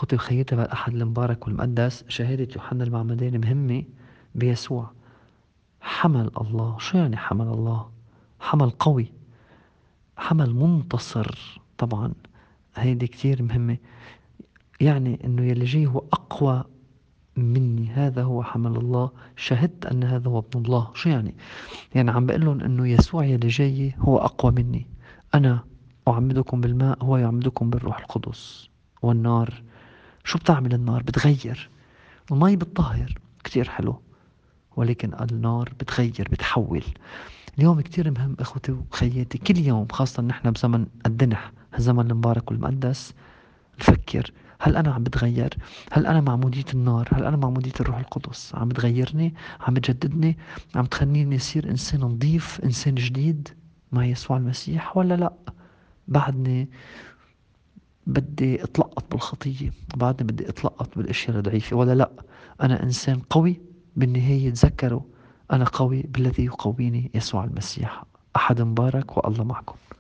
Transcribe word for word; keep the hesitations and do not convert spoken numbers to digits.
أخوتي وخياتي بالأحد المبارك والمقدس، شهادة يوحنا المعمدان مهمة بيسوع. حمل الله، شو يعني حمل الله؟ حمل قوي، حمل منتصر طبعا. هيدي كتير مهمة. يعني انه يلي جاي هو اقوى مني، هذا هو حمل الله. شهدت ان هذا هو ابن الله. شو يعني؟ يعني عم بقول لهم انه يسوع يلي جاي هو اقوى مني. انا اعمدكم بالماء، هو يعمدكم بالروح القدس والنار. شو بتعمل النار؟ بتغير. المي بتطهر، كتير حلو، ولكن النار بتغير، بتحول. اليوم كتير مهم اخوتي وخياتي، كل يوم خاصة نحن بزمن الدنح، الزمن المبارك والمقدس، نفكر: هل أنا عم بتغير؟ هل أنا معمودية النار؟ هل أنا معمودية الروح القدس عم بتغيرني؟ عم بتجددني؟ عم تخليني أصير إنسان نظيف، إنسان جديد مع يسوع المسيح، ولا لأ؟ بعدني بدي اتلقط بالخطية، بعدني بدي اتلقط بالاشياء الضعيفة، ولا لا؟ انا انسان قوي. بالنهاية تذكروا: انا قوي بالذي يقويني يسوع المسيح. احد مبارك، والله معكم.